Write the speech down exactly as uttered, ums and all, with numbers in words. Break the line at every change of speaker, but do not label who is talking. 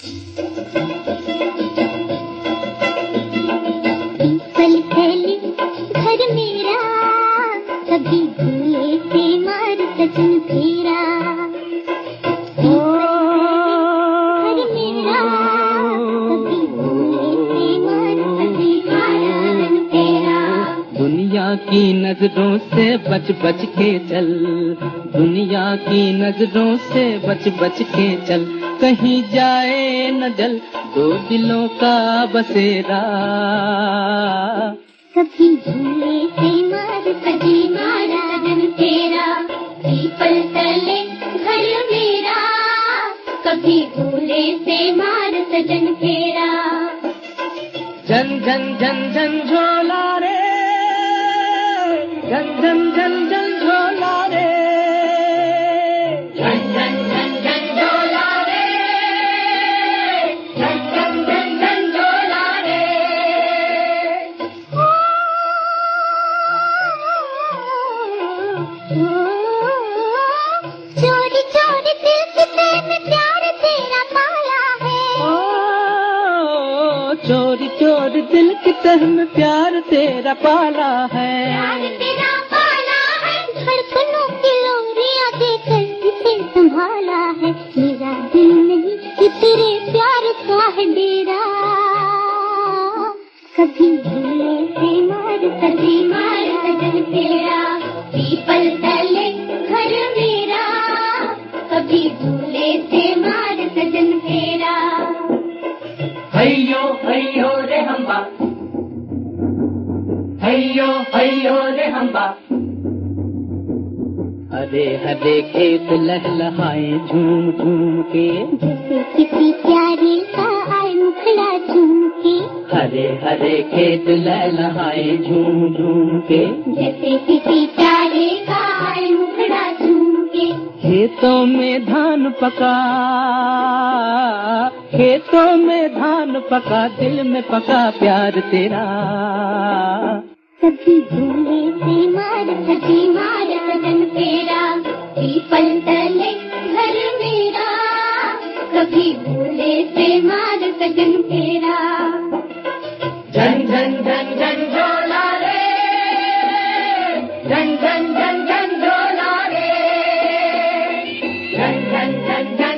पल पहले घर मेरा, कभी भूले से मार सजन फेरा। घर मेरा, कभी भूले से मार सजन फेरा।
दुनिया की नजरों से बच बच के चल, दुनिया की नजरों से बच बच के चल, कहीं जाए न जल दो दिलों का बसेरा।
कभी झूले से मार सजी मारा सजन तेरा, पीपल तले घर मेरा, कभी झूले से मार सजन तेरा।
झन झन झन झन झोला रे, झन झन झन झन झोला रे,
झन झन झन झन झोला रे, झन झन झन झन झोला रे। चोरी चोरी दिल की तैने प्यार तेरा पाया है।
ओ चोरी चोरी दिल की तह में प्यार तेरा पाला है।
प्यार तेरा पाला है, धड़कनों की लोरियां देकर इसे संभाला है। मेरा दिल नहीं ये तेरे प्यार का है डेरा। कभी झूले से मार सजी मार सजन तेरा, पीपल तले घर मेरा, कभी झूले से मार सजन तेरा।
हय्यो हय्यो रे हम्बा, हय्यो हय्यो रे हम्बा। हरे हरे खेत लहलहाए झूम झूम के,
जैसे किसी प्यारे का आए मुखड़ा झूम के।
हरे हरे खेत लहलहाए झूम झूम के,
जैसे किसी प्यारे का आए मुखड़ा झूम के।
खेतों में धान पका, खेतों में धान पका, दिल में पका प्यार तेरा।
कभी झूले से मार सजी मार सजन तेरा, पीपल तले घर मेरा, कभी झूले से मार सजन तेरा।
झन झन झन झन झोला रे, झन झन झन झन झोला रे, झन झन झन झन